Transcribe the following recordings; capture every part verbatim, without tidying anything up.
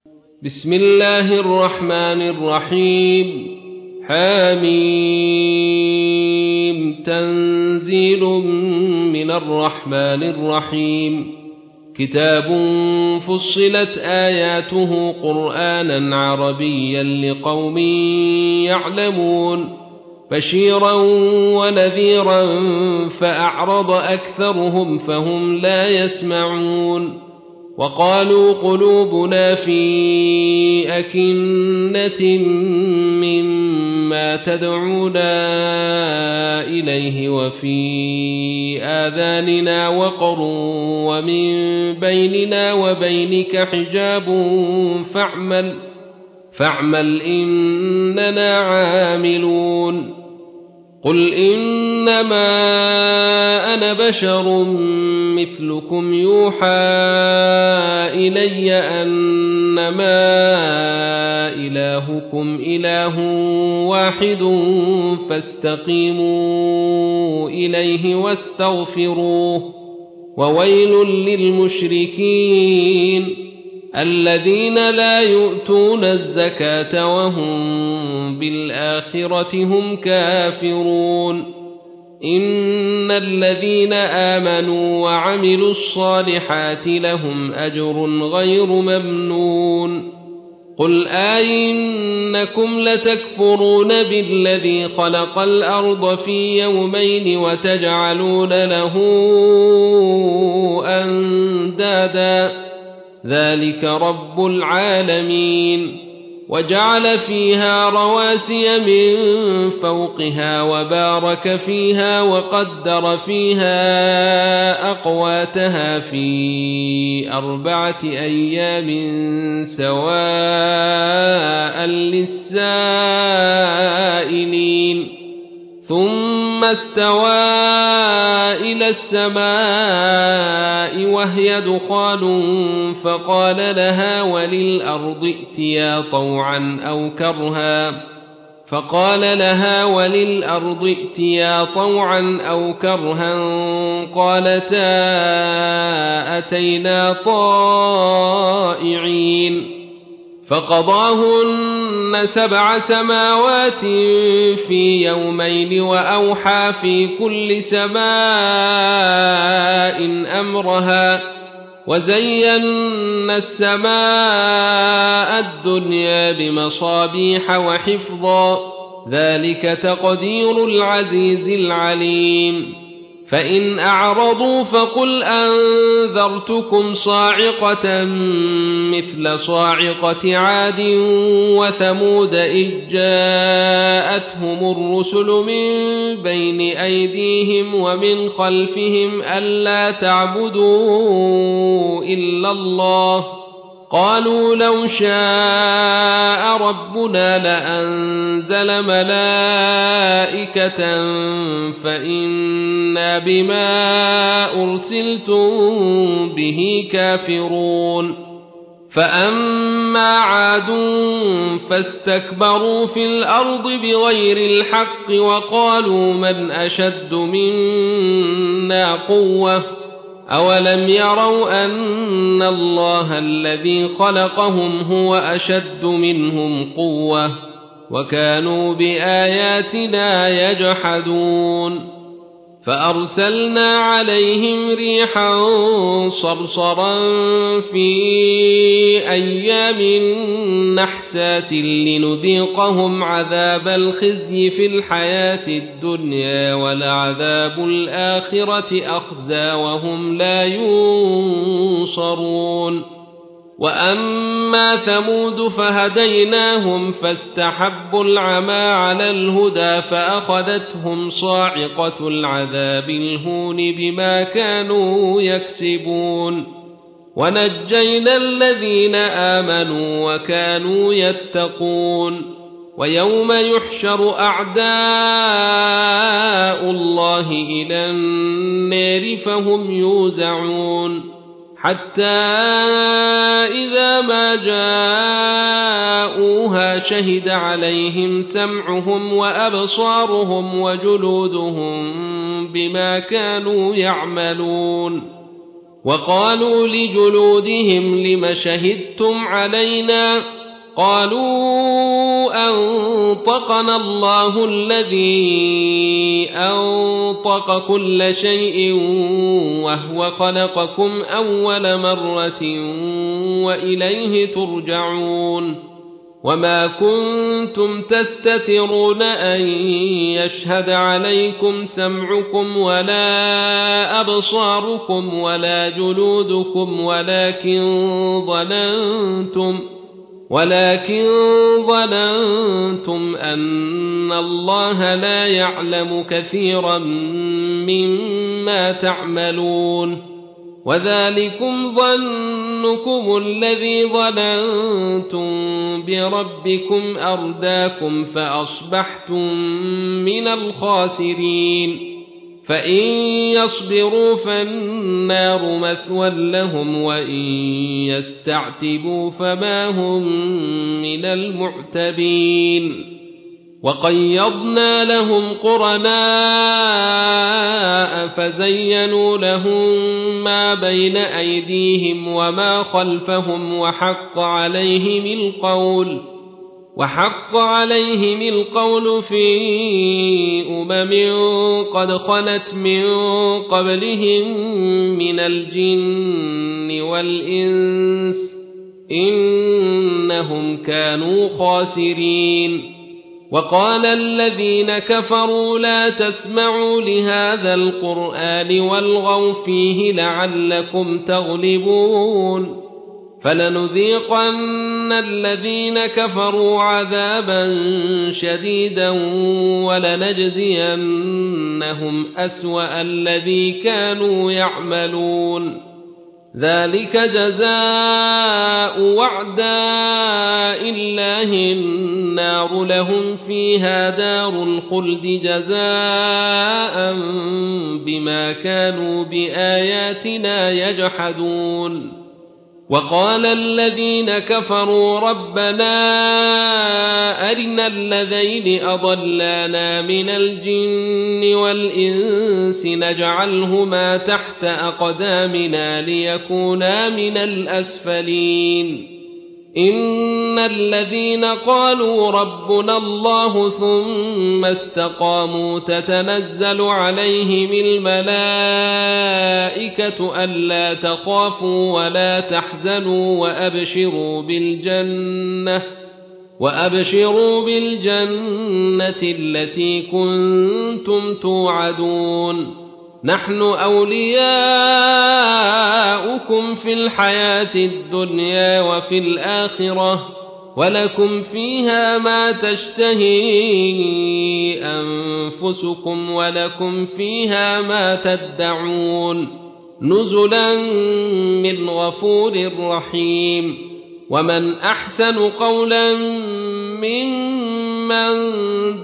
بسم الله الرحمن الرحيم حميم تنزيل من الرحمن الرحيم كتاب فصلت آياته قرآنا عربيا لقوم يعلمون بشيرا ونذيرا فأعرض أكثرهم فهم لا يسمعون وقالوا قلوبنا في أكنة مما تدعونا إليه وفي آذاننا وقر ومن بيننا وبينك حجاب فاعمل, فاعمل إننا عاملون قل إنما أنا بشر مثلكم يوحى إلي أنما إلهكم إله واحد فاستقيموا إليه واستغفروه وويل للمشركين الذين لا يؤتون الزكاة وهم بالآخرة هم كافرون إن الذين آمنوا وعملوا الصالحات لهم أجر غير ممنون قل آئنكم لتكفرون بالذي خلق الأرض في يومين وتجعلون له أندادا ذلك رب العالمين وجعل فيها رواسي من فوقها وبارك فيها وقدر فيها أقواتها في أربعة أيام سواء للسائلين ثم استوى إلى السماء وهي دخان فقال لها وللأرض ائتيا طوعا أو كرها فقال لها وللأرض ائتيا طوعا أو كرها قالتا أتينا طائعين فقضاهن سبع سماوات في يومين وأوحى في كل سماء أمرها وزينا السماء الدنيا بمصابيح وحفظا ذلك تقدير العزيز العليم فإن أعرضوا فقل أنذرتكم صاعقة مثل صاعقة عاد وثمود إذ جاءتهم الرسل من بين أيديهم ومن خلفهم ألا تعبدوا إلا الله قالوا لو شاء ربنا لأنزل ملائكة فإنا بما أرسلتم به كافرون فأما عاد فاستكبروا في الأرض بغير الحق وقالوا من أشد منا قوة أولم يروا أن الله الذي خلقهم هو أشد منهم قوة وكانوا بآياتنا يجحدون فأرسلنا عليهم ريحا صرصرا في أيام نحسات لنذيقهم عذاب الخزي في الحياة الدنيا ولعذاب الآخرة أخزى وهم لا ينصرون وأما ثمود فهديناهم فاستحبوا العمى على الهدى فأخذتهم صاعقة العذاب الهون بما كانوا يكسبون ونجينا الذين آمنوا وكانوا يتقون ويوم يحشر أعداء الله إلى النار فهم يوزعون حتى إذا ما جاءوها شهد عليهم سمعهم وأبصارهم وجلودهم بما كانوا يعملون وقالوا لجلودهم لم شهدتم علينا قالوا أنطقنا الله الذي أنطق كل شيء وهو خلقكم أول مرة وإليه ترجعون وما كنتم تستترون أن يشهد عليكم سمعكم ولا أبصاركم ولا جلودكم ولكن ظننتم ولكن ظننتم أن الله لا يعلم كثيرا مما تعملون وذلكم ظنكم الذي ظننتم بربكم أرداكم فأصبحتم من الخاسرين فإن يصبروا فالنار مثوى لهم وإن يستعتبوا فما هم من المعتبين وقيضنا لهم قرناء فزينوا لهم ما بين أيديهم وما خلفهم وحق عليهم القول وحق عليهم القول في أمم قد خلت من قبلهم من الجن والإنس إنهم كانوا خاسرين وقال الذين كفروا لا تسمعوا لهذا القرآن والغوا فيه لعلكم تغلبون فلنذيقن الذين كفروا عذابا شديدا ولنجزينهم أسوأ الذي كانوا يعملون ذلك جزاء وعداء الله النار لهم فيها دار الخلد جزاء بما كانوا بآياتنا يجحدون وقال الذين كفروا ربنا أرنا الذين أضلانا من الجن والإنس نجعلهما تحت أقدامنا ليكونا من الأسفلين إن الذين قالوا ربنا الله ثم استقاموا تتنزل عليهم الملائكة ألا تخافوا ولا تحزنوا وأبشروا بالجنة وأبشروا بالجنة التي كنتم توعدون نحن أولياؤكم في الحياة الدنيا وفي الآخرة ولكم فيها ما تشتهي أنفسكم ولكم فيها ما تدعون نزلا من غفور رحيم ومن أحسن قولا ممن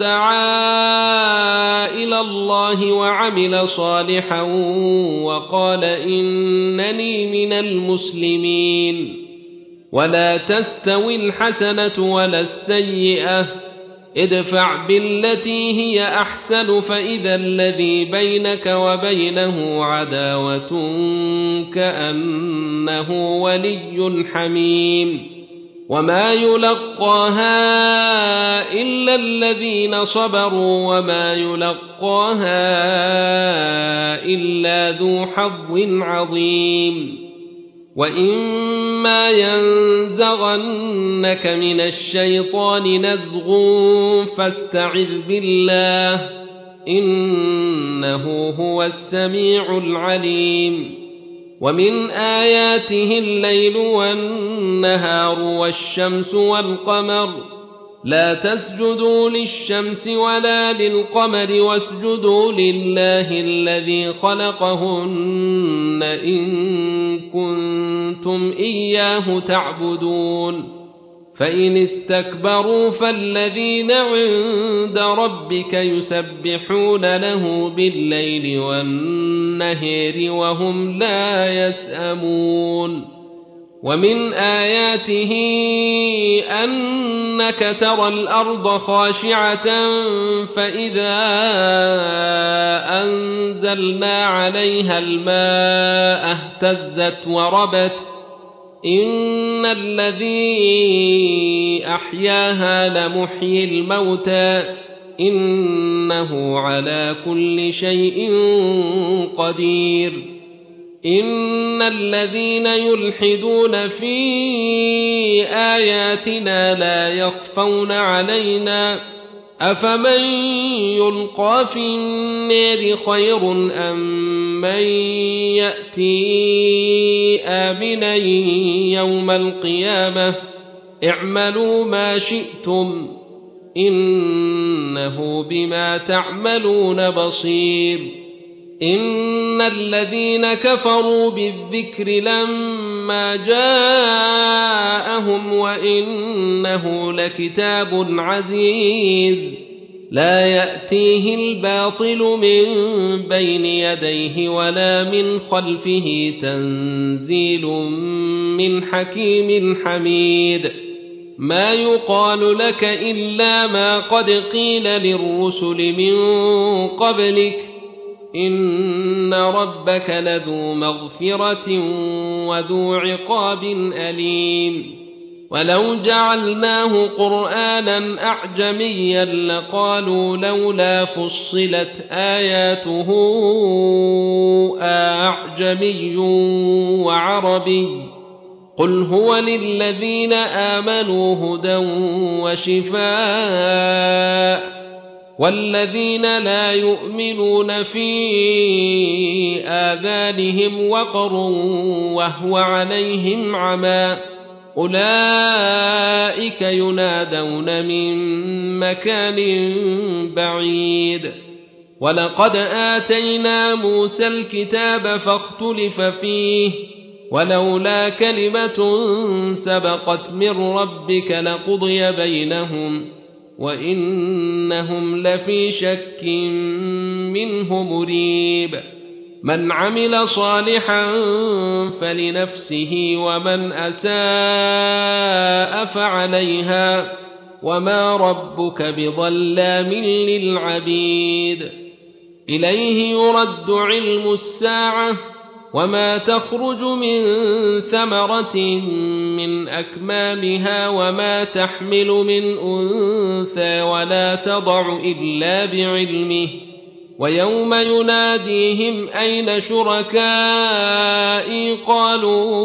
دعا إلى الله وعمل صالحا وقال إنني من المسلمين ولا تستوي الحسنة ولا السيئة ادفع بالتي هي أحسن فإذا الذي بينك وبينه عداوة كأنه ولي حميم وما يلقاها إلا الذين صبروا وما يلقاها إلا ذو حظ عظيم وإما ينزغنك من الشيطان نزغ فاستعذ بالله إنه هو السميع العليم ومن آياته الليل والنهار والشمس والقمر لا تسجدوا للشمس ولا للقمر واسجدوا لله الذي خلقهن إن كنتم إياه تعبدون فإن استكبروا فالذين عند ربك يسبحون له بالليل والنهار وهم لا يسأمون ومن آياته أنك ترى الأرض خاشعة فإذا أنزلنا عليها الماء اهتزت وربت إن الذي أحياها لمحيي الموتى إنه على كل شيء قدير إن الذين يلحدون في آياتنا لا يخفون علينا أفمن يلقى في النار خير أم من يأتي آمنا يوم القيامة اعملوا ما شئتم إنه بما تعملون بصير إن الذين كفروا بالذكر لما جاءهم وإنه لكتاب عزيز لا يأتيه الباطل من بين يديه ولا من خلفه تنزيل من حكيم حميد ما يقال لك إلا ما قد قيل للرسل من قبلك إن ربك لذو مغفرة وذو عقاب أليم ولو جعلناه قرآنا أعجميا لقالوا لولا فصلت آياته أعجمي وعربي قل هو للذين آمنوا هدى وشفاء والذين لا يؤمنون في آذانهم وقر وهو عليهم عمى أولئك ينادون من مكان بعيد ولقد آتينا موسى الكتاب فاختلف فيه ولولا كلمة سبقت من ربك لقضي بينهم وإنهم لفي شك منه مريب من عمل صالحا فلنفسه ومن أساء فعليها وما ربك بظلام للعبيد إليه يرد علم الساعة وما تخرج من ثمرة من أكمامها وما تحمل من أنثى ولا تضع إلا بعلمه ويوم يناديهم أين شركائي قالوا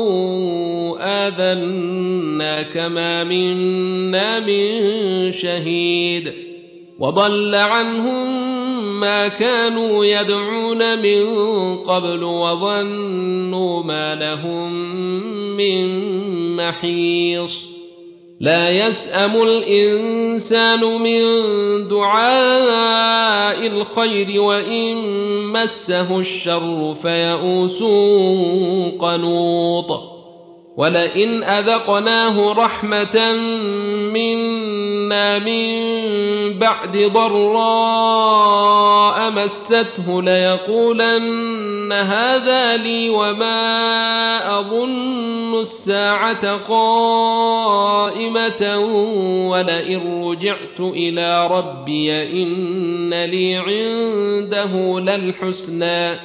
آذناك ما منا من شهيد وضل عنهم ما كانوا يدعون من قبل وظنوا ما لهم من محيص لا يسأم الإنسان من دعاء الخير وإن مسه الشر فيئوس قنوط ولئن أذقناه رحمة منا من بعد ضراء مسته ليقولن هذا لي وما أظن الساعة قائمة ولئن رجعت إلى ربي إن لي عنده للحسنى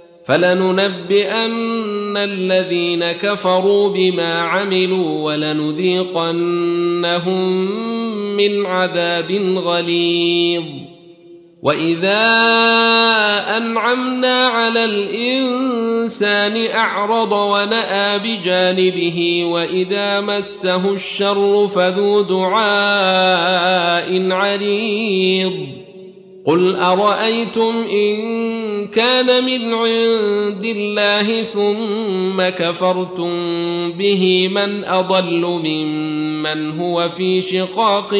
فلننبئن الذين كفروا بما عملوا ولنذيقنهم من عذاب غليظ وإذا أنعمنا على الإنسان أعرض ونأى بجانبه وإذا مسه الشر فذو دعاء عريض قل أرأيتم إن كان من عند الله ثم كفرتم به من أضل ممن هو في شقاق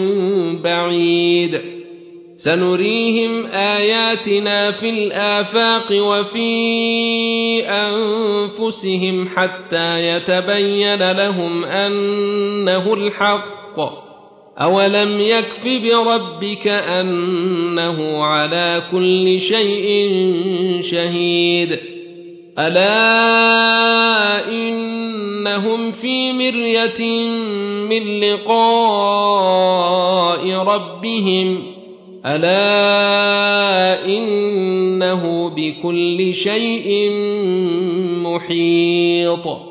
بعيد سنريهم آياتنا في الآفاق وفي أنفسهم حتى يتبين لهم أنه الحق أولم يكف بربك أنه على كل شيء شهيد ألا إنهم في مرية من لقاء ربهم ألا إنه بكل شيء محيط